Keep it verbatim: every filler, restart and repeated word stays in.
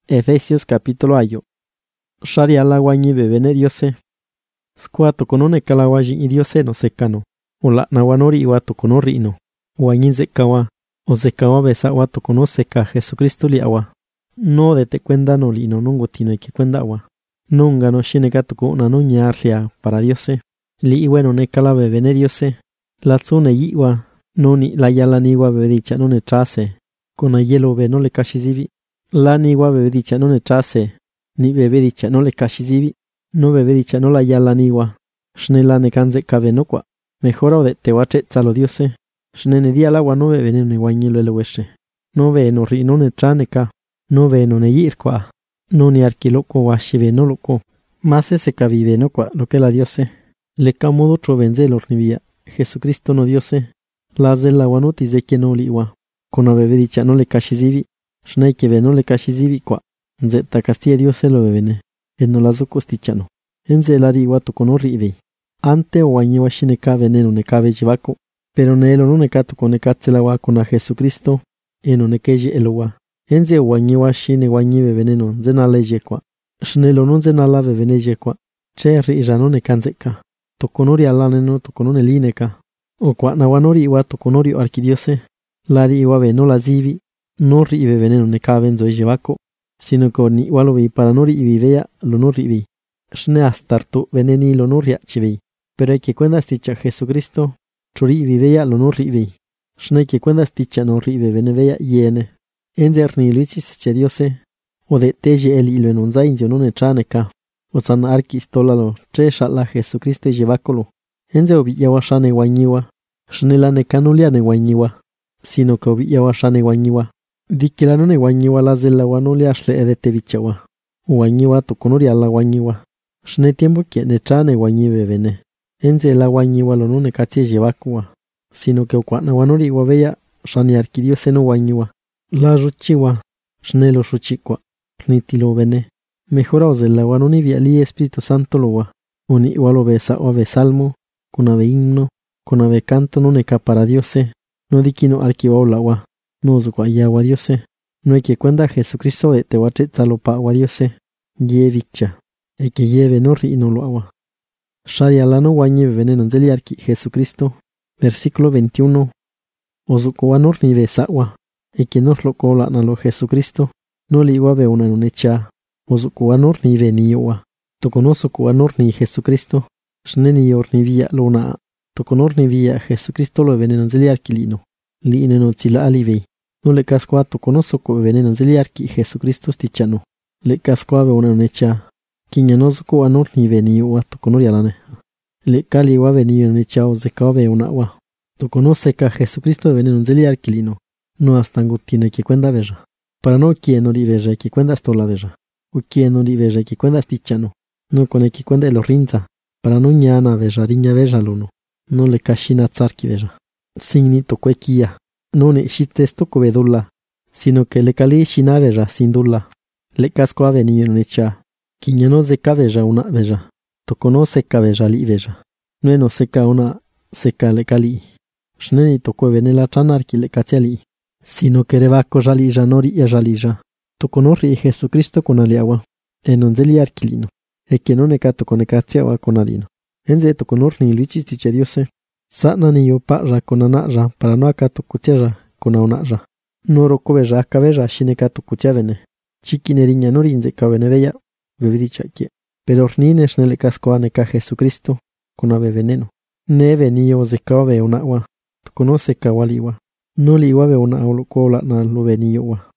Efesios capítulo ayo. Shari alawañi bebene diose. Squato conone calawaji y diose no secano. Ola nawanori iwato conori no. Wañin zekawa. O zekawa besa wato conoce ka Jesucristo liawa. No de te cuenda no lino nungo tino y que cuenda agua. Nunga no shine gato ko una nuña arria para diose. Li bueno ne cala bebene diose. La zone yiwa. No ni la yala niwa bebedicha no ne trase. Con a hielo be no le kashizivi. La niwa bebedicha no ne trase. Ni bebedicha no le kashizivi. No bebedicha no la yala niwa. Shne la ne kanze kabe no kwa. Mejora o de te wache tzalo diose. Shne ne dia agua no bebe ne guañilo el weshe. No ve no ri no ne trane ka. No ve no ne yir kwa. No ni arquiloko washive no loco. Más ese kavive no kwa lo que la diose. Le camodo otro benze el ornivia. Jesucristo no diose. Las del agua no tize que no liwa. Con a bebedicha no le kashizivi. Shne que ve no le kashizivi kwa. Nzeta castilla diose lo bebene. En no lazo costichano. Enze el ari guato con horribe. Ante o añiwa shine ka veneno ne kabe jivako. Pero ne elo no ne kato con ne katselawa con a Jesucristo. Eno ne keje elowa. Enze o añiwa shine guañive veneno. Nzena leje kwa. Shnelo no nzena lave veneje kwa. Che ri no ne kanzeka. Tokonori alaneno tokonone lineka. O kwa nawanori iwa tokonori arquidiose. Lari iwa ve no la zivi. No ri ibe veneno ne kabe nzo jivako. Sino que ni igual vi para nori y vivea lo no rivi. Shne astartu veneni lo no riachivi. Pero hay que cuenta sticha Jesucristo. Chori y vivea lo no rivi. Shne que cuenta sticha no rive venevea yene. Enzer ni luichis che diose. O de teje el ilo en unzain yo no ne chaneka. O san arquistola lo tre shala Jesucristo y llevacolo. Enze obi yawashane guañiwa. Shne la ne canulia ne guañiwa. Sino que obi yawashane guañiwa. Dikila no ne guañiwa la zela guanole ashle edete bichawa. Guañiwa to conori ala guañiwa. Shne tiempo que ne trane guañive vene. Enze la guañiwa lo no ne katie llevacuwa. Sino que okwana guanori guaveya shani arquidio seno guañiwa. La ruchiwa. Shne lo ruchikwa. Nitilo vene. Mejora o zela guanoni viali Espíritu Santo lowa. Uni igualo besa o ave salmo. Con ave himno. Con ave canto no ne para diose. No dikino arquiwa lawa. No zukwa agua diose. No hay que cuenta Jesucristo de tehuache tzalopa agua diose. Ye bicha. E que lleve no ri no lo agua. Shari alano guañe veneno nzeli arki Jesucristo. Versículo veintiuno. Ozukwa nor ni besagua. E que nos lo cola na lo Jesucristo. No li iguave una nunecha. Ozukwa nor ni veniowa. Toconoso kwa nor ni Jesucristo. Shne ni yor ni via lona. Toconor ni via Jesucristo lo veneno nzeli arki lino. Li ineno tzila alivei. No le cascoa to conoso co veneno zeliarki Jesucristo stichano. Le cascoa ve una necha. Quiñanos co anor ni veniu a to conorialane. Le cali wa veniu necha o zecao ve una wa. To conoce ca Jesucristo veneno zeliarki lino. No hasta angutine que cuenda veja. Para no quien no veja que cuenda hasta la veja. O quien no veja que cuenda stichano. No con que cuenda el rinza. Para no ñana veja riña veja luno. No le cashina tzarki veja. Sin toquequia. No ne shitesto covedulla, sino que le cali shinaveja sin dulla. Le casco a venir necha. Quiñano de cabeja una veja. Tocono se cabeja li veja. No no seca una seca le cali. Shneni tocó venela chanarki le catiali. Sino que rebaco jali janori y jalija. Toconori Jesucristo con aliagua. En onzeli arquilino. E que no ne cato con ecatiagua con alino. Enze toconor ni luichis dice diose. Sana ni yo pa con anaja para no acato cutiaja con aunaja. No rocoveja cabeja shineka tu cutiavene. Chiquineriña norinze cabeneveya, bebedicha que. Pero ornines nele casco aneca Jesucristo con ave veneno. Ne venio ze cabe un agua. Tu conoce cawaliwa. No li guave una aulucola na lo venio.